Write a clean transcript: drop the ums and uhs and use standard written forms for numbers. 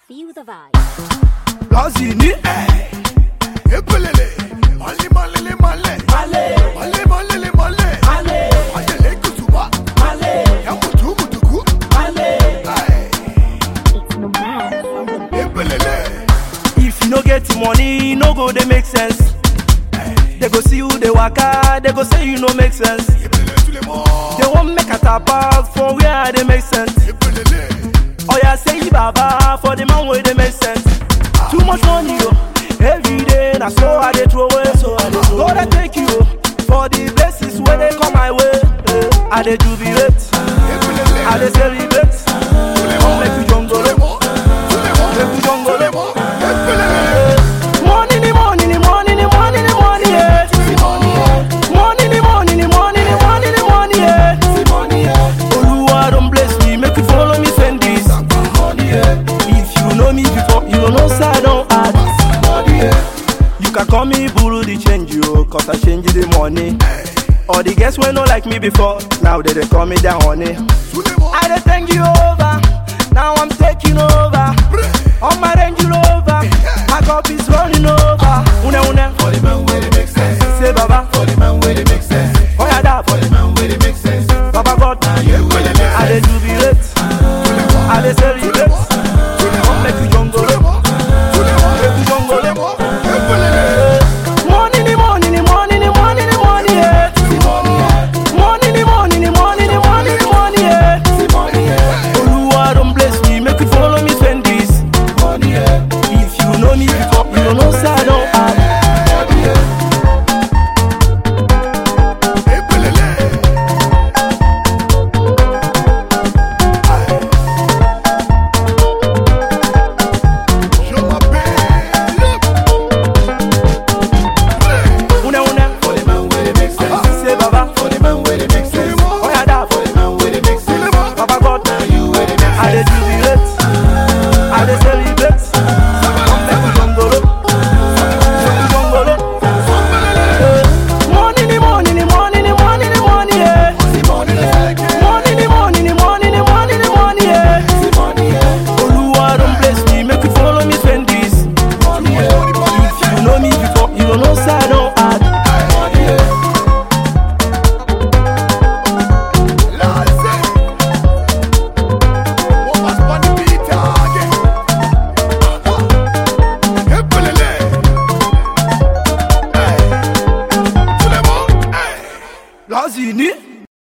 Feel the vibe. Lazini, Epelele, male male male, male male male male, male male kutuba, male yamutu mutuku, male. It's no man. Epelele, if you no get money, no go they make sense. They go see you, they waka, they go say you no make sense. epelele tous les morts. They won't make a tap out for where they make sense. Epelele, Oh yeah, say baba for the man where they make sense. Too much money, yo. Every day, na so I dey throw away. Go they take you for the places where they come my way. I dey jubilate, epelele, I dey celebrate. Come make you jungle, tous les morts, tous les morts, make you tous les jungle. morts. Epelele, Money, the money, the money, the money, the money, yeah. Money, the money, the money, the money, the money, yeah. Oluwa don bless me, make you follow me send this. If you know me before, you know say I don't add. You can call me Buru the change you, cause I change the money. All the guests were not like me before, now they call me their honey. tous les morts. I dey thank you over, now I'm taking over. On my Range Rover, my cup is running over. Une. For the man where it makes sense. Say Baba, For the man where it makes sense. oh yeah that. For the man where it makes sense. Baba God, You will I dey jubilate, I dey celebrate.